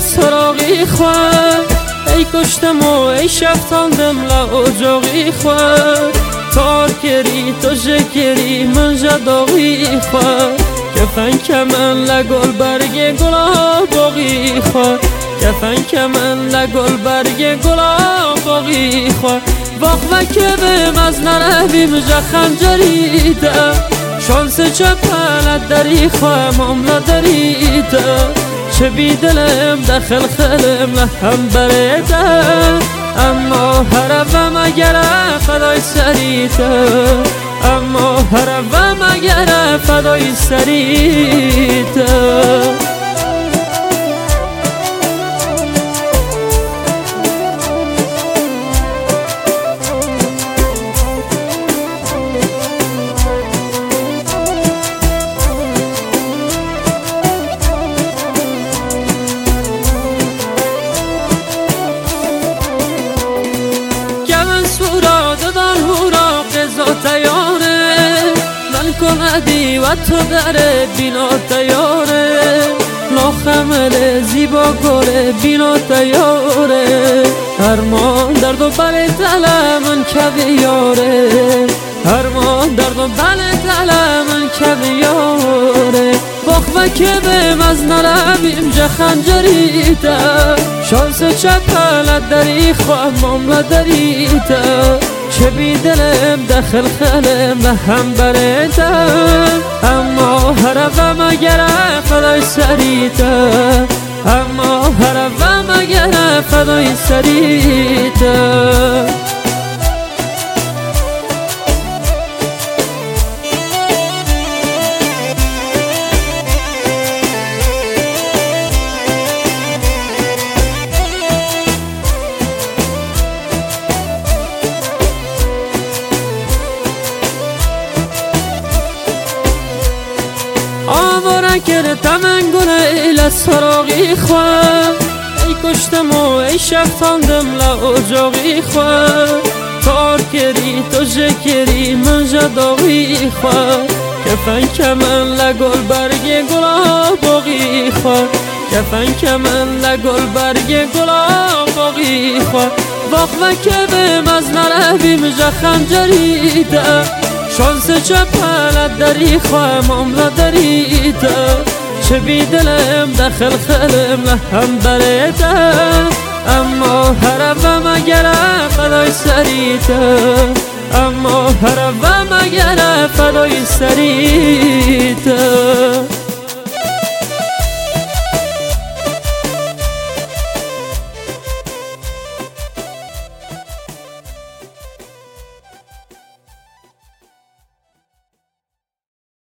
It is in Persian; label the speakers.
Speaker 1: سراغی خواه ای کشتم و ای شفتاندم لعجاقی خواه تار کری تو جکری من جداغی خواه کفن کمن لگل برگ گلا باقی خواه کفن کمن لگل برگ گلا باقی خواه واقع که به مزنره بیم جا خنجریده شانس چه پلت داری خواه ماملا داریده چه بی دلم دخل خلم لهم بریده اما هرم اگر فدای سریده اما هرم اگر فدای سریده کندی و تو در بینا تیاره لاخمل زیبا گره بینا تیاره هرمان درد و بله تله من که بیاره هرمان درد و بله تله من که بیاره باخوه که به مزنره بیم جه خنجریده شانس چپلت داری خواه ماملا داریده چه بی دلم دخل خلم لهم بریده اما هرم اگر فدای سریده اما هرم اگر فدای سریده آواره کردم انگل ایل سراغی خواه ای کشتم و ای شفتاندم لعجاقی خواه تار کری تو جکری من جداغی خواه کفن کمن لگل برگ گلا باقی خواه کفن کمن لگل برگ گلا باقی خواه واقع که به مزنره بیم جا خنجریده شانس چه پلت داری خواه ماملا داریده چه بی دلم دخل خلم لهم بریده اما هرم اگر فدای سریده اما هرم اگر فدای سریده